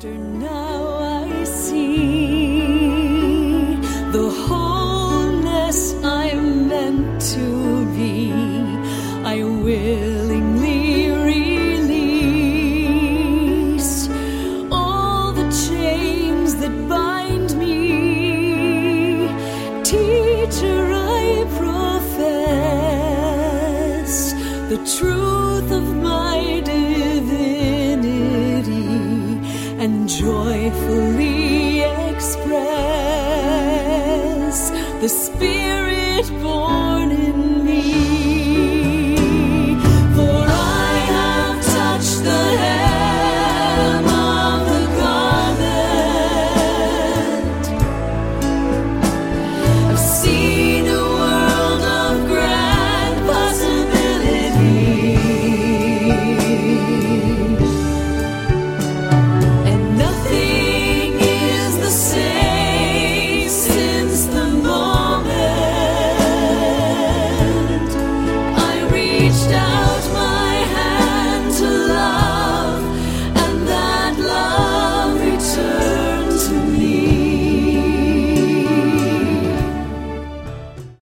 Master, now I see the wholeness I'm meant to be. I willingly release all the chains that bind me. Teacher, I profess the truth of my divinity and joyfully express the Spirit born